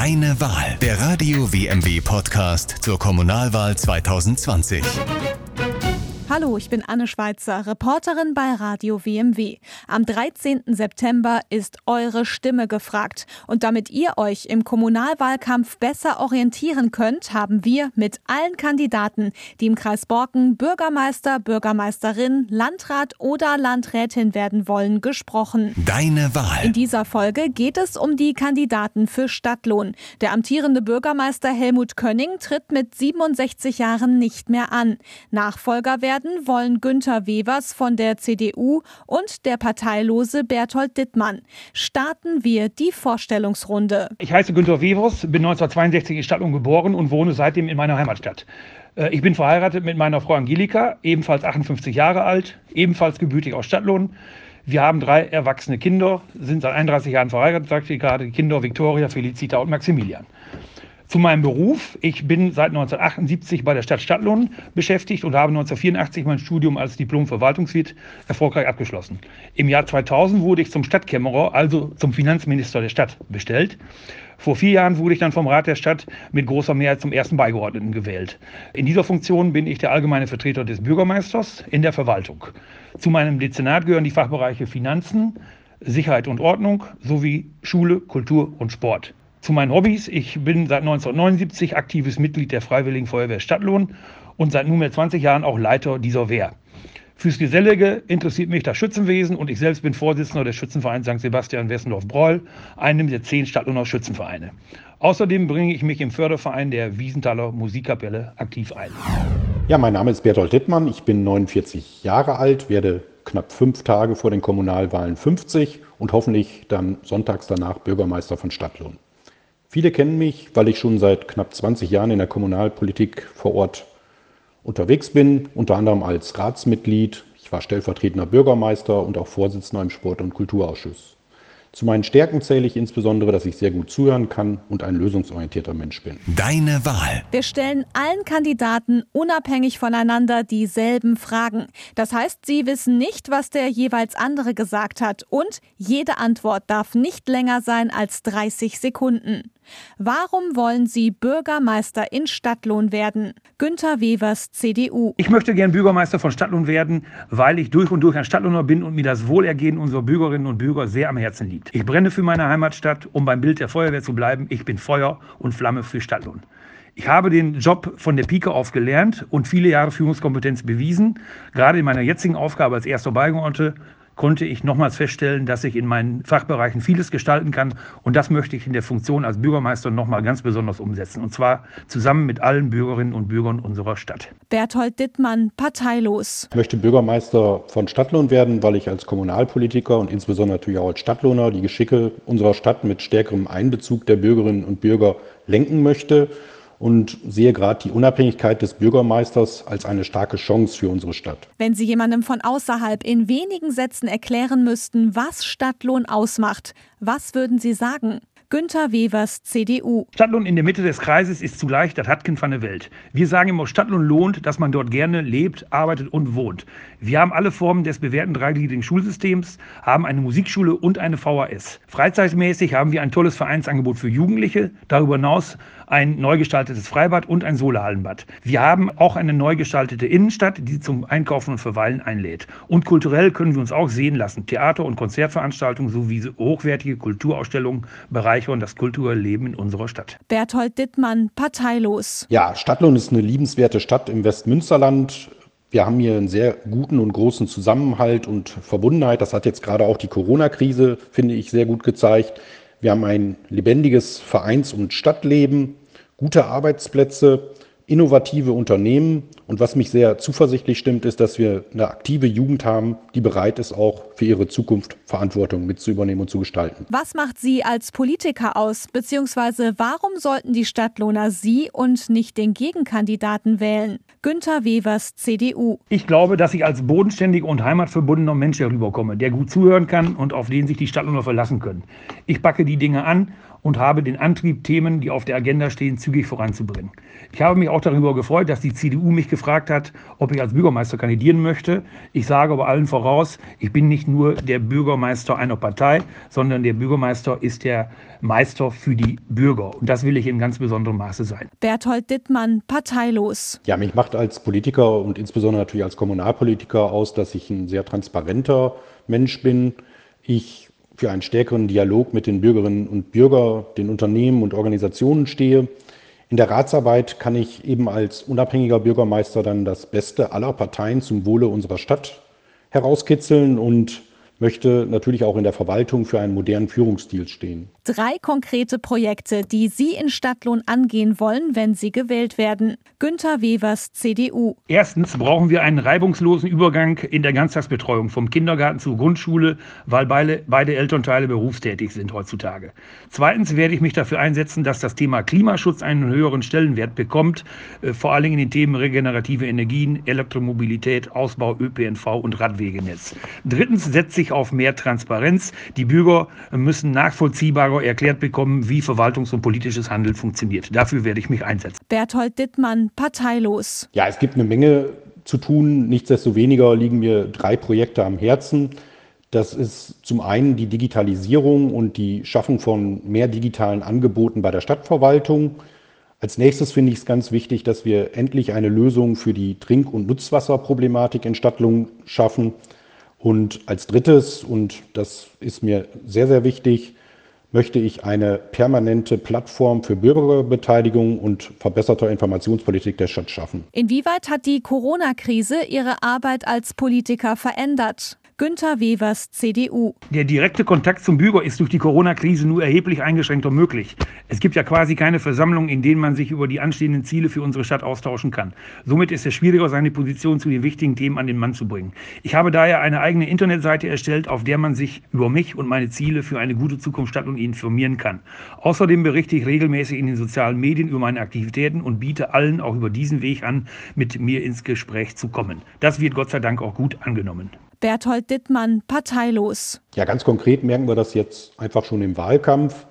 Deine Wahl. Der Radio WMW Podcast zur Kommunalwahl 2020. Hallo, ich bin Anne Schweitzer, Reporterin bei Radio WMW. Am 13. September ist eure Stimme gefragt. Und damit ihr euch im Kommunalwahlkampf besser orientieren könnt, haben wir mit allen Kandidaten, die im Kreis Borken Bürgermeister, Bürgermeisterin, Landrat oder Landrätin werden wollen, gesprochen. Deine Wahl. In dieser Folge geht es um die Kandidaten für Stadtlohn. Der amtierende Bürgermeister Helmut Könning tritt mit 67 Jahren nicht mehr an. Nachfolger werden wollen Günther Wewers von der CDU und der parteilose Berthold Dittmann. Starten wir die Vorstellungsrunde. Ich heiße Günther Wewers, bin 1962 in Stadtlohn geboren und wohne seitdem in meiner Heimatstadt. Ich bin verheiratet mit meiner Frau Angelika, ebenfalls 58 Jahre alt, ebenfalls gebürtig aus Stadtlohn. Wir haben 3 erwachsene Kinder, sind seit 31 Jahren verheiratet, sagte ich gerade, die Kinder Viktoria, Felicita und Maximilian. Zu meinem Beruf. Ich bin seit 1978 bei der Stadt Stadtlohn beschäftigt und habe 1984 mein Studium als Diplom-Verwaltungswirt erfolgreich abgeschlossen. Im Jahr 2000 wurde ich zum Stadtkämmerer, also zum Finanzminister der Stadt, bestellt. Vor 4 Jahren wurde ich dann vom Rat der Stadt mit großer Mehrheit zum ersten Beigeordneten gewählt. In dieser Funktion bin ich der allgemeine Vertreter des Bürgermeisters in der Verwaltung. Zu meinem Dezernat gehören die Fachbereiche Finanzen, Sicherheit und Ordnung sowie Schule, Kultur und Sport. Zu meinen Hobbys: Ich bin seit 1979 aktives Mitglied der Freiwilligen Feuerwehr Stadtlohn und seit nunmehr 20 Jahren auch Leiter dieser Wehr. Fürs Gesellige interessiert mich das Schützenwesen und ich selbst bin Vorsitzender des Schützenvereins St. Sebastian Wessendorf-Breuel, einem der 10 Stadtlohner Schützenvereine. Außerdem bringe ich mich im Förderverein der Wiesenthaler Musikkapelle aktiv ein. Ja, mein Name ist Berthold Dittmann, ich bin 49 Jahre alt, werde knapp 5 Tage vor den Kommunalwahlen 50 und hoffentlich dann sonntags danach Bürgermeister von Stadtlohn. Viele kennen mich, weil ich schon seit knapp 20 Jahren in der Kommunalpolitik vor Ort unterwegs bin, unter anderem als Ratsmitglied. Ich war stellvertretender Bürgermeister und auch Vorsitzender im Sport- und Kulturausschuss. Zu meinen Stärken zähle ich insbesondere, dass ich sehr gut zuhören kann und ein lösungsorientierter Mensch bin. Deine Wahl. Wir stellen allen Kandidaten unabhängig voneinander dieselben Fragen. Das heißt, sie wissen nicht, was der jeweils andere gesagt hat. Und jede Antwort darf nicht länger sein als 30 Sekunden. Warum wollen Sie Bürgermeister in Stadtlohn werden? Günther Wewers, CDU. Ich möchte gern Bürgermeister von Stadtlohn werden, weil ich durch und durch ein Stadtlohner bin und mir das Wohlergehen unserer Bürgerinnen und Bürger sehr am Herzen liegt. Ich brenne für meine Heimatstadt, um beim Bild der Feuerwehr zu bleiben. Ich bin Feuer und Flamme für Stadtlohn. Ich habe den Job von der Pike auf gelernt und viele Jahre Führungskompetenz bewiesen. Gerade in meiner jetzigen Aufgabe als erster Beigeordneter konnte ich nochmals feststellen, dass ich in meinen Fachbereichen vieles gestalten kann. Und das möchte ich in der Funktion als Bürgermeister nochmal ganz besonders umsetzen. Und zwar zusammen mit allen Bürgerinnen und Bürgern unserer Stadt. Berthold Dittmann, parteilos. Ich möchte Bürgermeister von Stadtlohn werden, weil ich als Kommunalpolitiker und insbesondere natürlich auch als Stadtlohner die Geschicke unserer Stadt mit stärkerem Einbezug der Bürgerinnen und Bürger lenken möchte. Und sehe gerade die Unabhängigkeit des Bürgermeisters als eine starke Chance für unsere Stadt. Wenn Sie jemandem von außerhalb in wenigen Sätzen erklären müssten, was Stadtlohn ausmacht, was würden Sie sagen? Günther Wewers, CDU. Stadtlohn in der Mitte des Kreises ist zugleich das Hatken von der Welt. Wir sagen immer, Stadtlohn lohnt, dass man dort gerne lebt, arbeitet und wohnt. Wir haben alle Formen des bewährten dreigliedrigen Schulsystems, haben eine Musikschule und eine VHS. Freizeitmäßig haben wir ein tolles Vereinsangebot für Jugendliche, darüber hinaus ein neu gestaltetes Freibad und ein Solarhallenbad. Wir haben auch eine neu gestaltete Innenstadt, die zum Einkaufen und Verweilen einlädt. Und kulturell können wir uns auch sehen lassen. Theater- und Konzertveranstaltungen sowie hochwertige Kulturausstellungen bereichern das kulturelle Leben in unserer Stadt. Berthold Dittmann, parteilos. Ja, Stadtlohn ist eine liebenswerte Stadt im Westmünsterland. Wir haben hier einen sehr guten und großen Zusammenhalt und Verbundenheit. Das hat jetzt gerade auch die Corona-Krise, finde ich, sehr gut gezeigt. Wir haben ein lebendiges Vereins- und Stadtleben, gute Arbeitsplätze, innovative Unternehmen. Und was mich sehr zuversichtlich stimmt, ist, dass wir eine aktive Jugend haben, die bereit ist, auch für ihre Zukunft Verantwortung mit zu übernehmen und zu gestalten. Was macht Sie als Politiker aus? Beziehungsweise warum sollten die Stadtlohner Sie und nicht den Gegenkandidaten wählen? Günther Wewers, CDU. Ich glaube, dass ich als bodenständiger und heimatverbundener Mensch herüberkomme, der gut zuhören kann und auf den sich die Stadtlohner verlassen können. Ich packe die Dinge an und habe den Antrieb, Themen, die auf der Agenda stehen, zügig voranzubringen. Ich habe mich auch darüber gefreut, dass die CDU mich gefragt hat, ob ich als Bürgermeister kandidieren möchte. Ich sage aber allen voraus, ich bin nicht nur der Bürgermeister einer Partei, sondern der Bürgermeister ist der Meister für die Bürger. Und das will ich in ganz besonderem Maße sein. Berthold Dittmann, parteilos. Ja, mich macht als Politiker und insbesondere natürlich als Kommunalpolitiker aus, dass ich ein sehr transparenter Mensch bin. Ich für einen stärkeren Dialog mit den Bürgerinnen und Bürgern, den Unternehmen und Organisationen stehe. In der Ratsarbeit kann ich eben als unabhängiger Bürgermeister dann das Beste aller Parteien zum Wohle unserer Stadt herauskitzeln und möchte natürlich auch in der Verwaltung für einen modernen Führungsstil stehen. 3 konkrete Projekte, die Sie in Stadtlohn angehen wollen, wenn Sie gewählt werden. Günter Wevers, CDU. Erstens brauchen wir einen reibungslosen Übergang in der Ganztagsbetreuung vom Kindergarten zur Grundschule, weil beide Elternteile berufstätig sind heutzutage. Zweitens werde ich mich dafür einsetzen, dass das Thema Klimaschutz einen höheren Stellenwert bekommt, vor allem in den Themen regenerative Energien, Elektromobilität, Ausbau ÖPNV und Radwegenetz. Drittens setze ich auf mehr Transparenz. Die Bürger müssen nachvollziehbarer erklärt bekommen, wie Verwaltungs- und politisches Handeln funktioniert. Dafür werde ich mich einsetzen. Berthold Dittmann, parteilos. Ja, es gibt eine Menge zu tun. Nichtsdestoweniger liegen mir 3 Projekte am Herzen. Das ist zum einen die Digitalisierung und die Schaffung von mehr digitalen Angeboten bei der Stadtverwaltung. Als nächstes finde ich es ganz wichtig, dass wir endlich eine Lösung für die Trink- und Nutzwasserproblematik in Stadtlohn schaffen. Und als drittes, und das ist mir sehr, sehr wichtig, möchte ich eine permanente Plattform für Bürgerbeteiligung und verbesserter Informationspolitik der Stadt schaffen. Inwieweit hat die Corona-Krise Ihre Arbeit als Politiker verändert? Günter Wevers, CDU. Der direkte Kontakt zum Bürger ist durch die Corona-Krise nur erheblich eingeschränkter möglich. Es gibt ja quasi keine Versammlungen, in denen man sich über die anstehenden Ziele für unsere Stadt austauschen kann. Somit ist es schwieriger, seine Position zu den wichtigen Themen an den Mann zu bringen. Ich habe daher eine eigene Internetseite erstellt, auf der man sich über mich und meine Ziele für eine gute Zukunft Stadtlohn informieren kann. Außerdem berichte ich regelmäßig in den sozialen Medien über meine Aktivitäten und biete allen auch über diesen Weg an, mit mir ins Gespräch zu kommen. Das wird Gott sei Dank auch gut angenommen. Berthold Dittmann, parteilos. Ja, ganz konkret merken wir das jetzt einfach schon im Wahlkampf.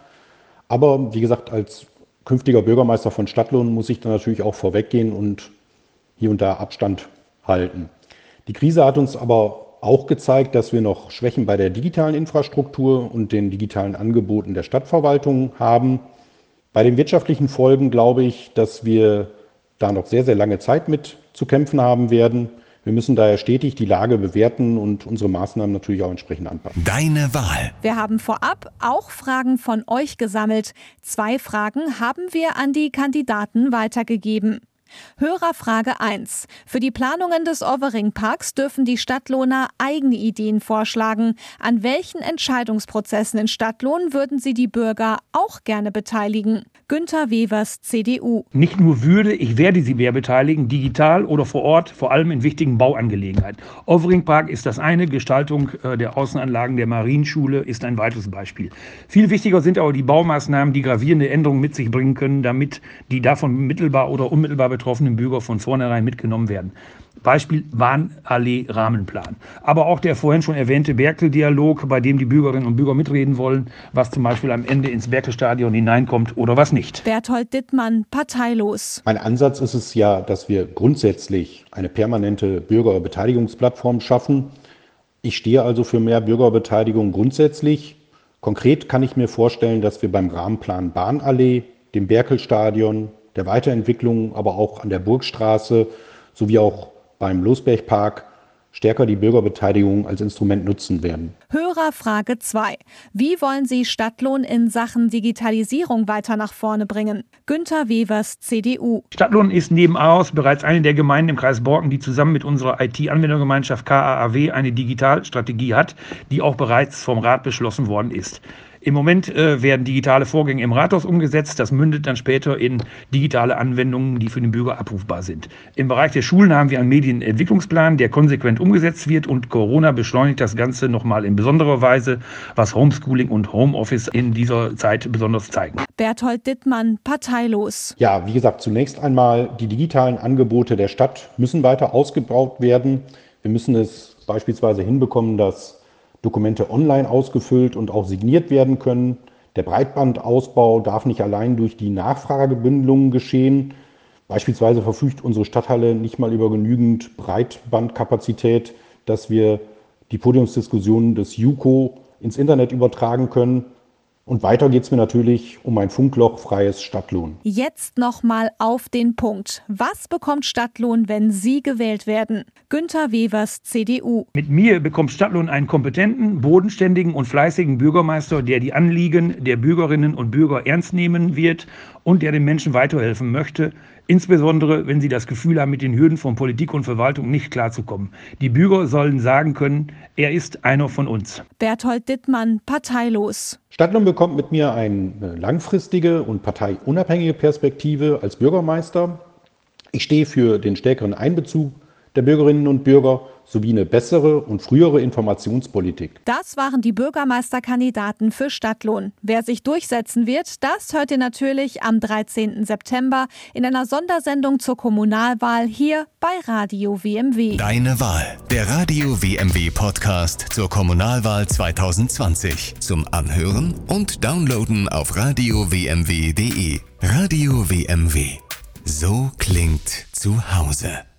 Aber wie gesagt, als künftiger Bürgermeister von Stadtlohn muss ich dann natürlich auch vorweggehen und hier und da Abstand halten. Die Krise hat uns aber auch gezeigt, dass wir noch Schwächen bei der digitalen Infrastruktur und den digitalen Angeboten der Stadtverwaltung haben. Bei den wirtschaftlichen Folgen glaube ich, dass wir da noch sehr, sehr lange Zeit mit zu kämpfen haben werden. Wir müssen daher stetig die Lage bewerten und unsere Maßnahmen natürlich auch entsprechend anpassen. Deine Wahl. Wir haben vorab auch Fragen von euch gesammelt. 2 Fragen haben wir an die Kandidaten weitergegeben. Hörerfrage 1. Für die Planungen des Overing-Parks dürfen die Stadtlohner eigene Ideen vorschlagen. An welchen Entscheidungsprozessen in Stadtlohn würden Sie die Bürger auch gerne beteiligen? Günter Wevers, CDU. Nicht nur würde, ich werde sie mehr beteiligen, digital oder vor Ort, vor allem in wichtigen Bauangelegenheiten. Overing Park ist das eine, Gestaltung der Außenanlagen der Marienschule ist ein weiteres Beispiel. Viel wichtiger sind aber die Baumaßnahmen, die gravierende Änderungen mit sich bringen können, damit die davon mittelbar oder unmittelbar betroffenen Bürger von vornherein mitgenommen werden. Beispiel Bahnallee-Rahmenplan. Aber auch der vorhin schon erwähnte Berkel-Dialog, bei dem die Bürgerinnen und Bürger mitreden wollen, was zum Beispiel am Ende ins Berkel-Stadion hineinkommt oder was nicht. Berthold Dittmann, parteilos. Mein Ansatz ist es ja, dass wir grundsätzlich eine permanente Bürgerbeteiligungsplattform schaffen. Ich stehe also für mehr Bürgerbeteiligung grundsätzlich. Konkret kann ich mir vorstellen, dass wir beim Rahmenplan Bahnallee, dem Berkel-Stadion, der Weiterentwicklung, aber auch an der Burgstraße sowie auch beim Losbergpark stärker die Bürgerbeteiligung als Instrument nutzen werden. Hörerfrage 2. Wie wollen Sie Stadtlohn in Sachen Digitalisierung weiter nach vorne bringen? Günter Wevers, CDU. Stadtlohn ist neben Ahaus bereits eine der Gemeinden im Kreis Borken, die zusammen mit unserer IT-Anwendergemeinschaft KAAW eine Digitalstrategie hat, die auch bereits vom Rat beschlossen worden ist. Im Moment werden digitale Vorgänge im Rathaus umgesetzt. Das mündet dann später in digitale Anwendungen, die für den Bürger abrufbar sind. Im Bereich der Schulen haben wir einen Medienentwicklungsplan, der konsequent umgesetzt wird. Und Corona beschleunigt das Ganze nochmal in besonderer Weise, was Homeschooling und Homeoffice in dieser Zeit besonders zeigen. Berthold Dittmann, parteilos. Ja, wie gesagt, zunächst einmal die digitalen Angebote der Stadt müssen weiter ausgebaut werden. Wir müssen es beispielsweise hinbekommen, dass Dokumente online ausgefüllt und auch signiert werden können. Der Breitbandausbau darf nicht allein durch die Nachfragebündelung geschehen. Beispielsweise verfügt unsere Stadthalle nicht mal über genügend Breitbandkapazität, dass wir die Podiumsdiskussionen des JUKO ins Internet übertragen können. Und weiter geht es mir natürlich um ein funklochfreies Stadtlohn. Jetzt nochmal auf den Punkt. Was bekommt Stadtlohn, wenn Sie gewählt werden? Günter Wevers, CDU. Mit mir bekommt Stadtlohn einen kompetenten, bodenständigen und fleißigen Bürgermeister, der die Anliegen der Bürgerinnen und Bürger ernst nehmen wird und der den Menschen weiterhelfen möchte, insbesondere wenn sie das Gefühl haben, mit den Hürden von Politik und Verwaltung nicht klarzukommen. Die Bürger sollen sagen können, er ist einer von uns. Berthold Dittmann, parteilos. Stadtlohn bekommt mit mir eine langfristige und parteiunabhängige Perspektive als Bürgermeister. Ich stehe für den stärkeren Einbezug der Bürgerinnen und Bürger sowie eine bessere und frühere Informationspolitik. Das waren die Bürgermeisterkandidaten für Stadtlohn. Wer sich durchsetzen wird, das hört ihr natürlich am 13. September in einer Sondersendung zur Kommunalwahl hier bei Radio WMW. Deine Wahl. Der Radio WMW Podcast zur Kommunalwahl 2020. Zum Anhören und Downloaden auf radiowmw.de. Radio WMW. So klingt zu Hause.